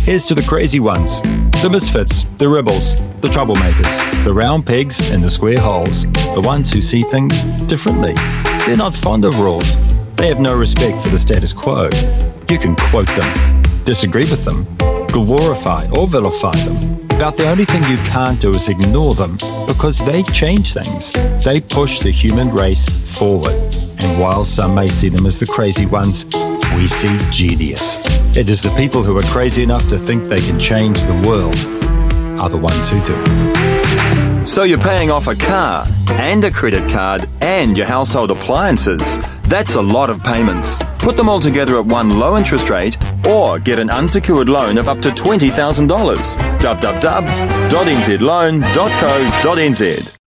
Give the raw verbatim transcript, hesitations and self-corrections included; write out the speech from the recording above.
Here's to the crazy ones, the misfits, the rebels, the troublemakers, the round pegs in the square holes, the ones who see things differently. They're not fond of rules. They have no respect for the status quo. You can quote them, disagree with them, glorify or vilify them, but the only thing you can't do is ignore them because they change things. They push the human race forward. And while some may see them as the crazy ones, we see genius. It is the people who are crazy enough to think they can change the world are the ones who do. So you're paying off a car and a credit card and your household appliances. That's a lot of payments. Put them all together at one low interest rate or get an unsecured loan of up to twenty thousand dollars. w w w dot n z loan dot co dot n z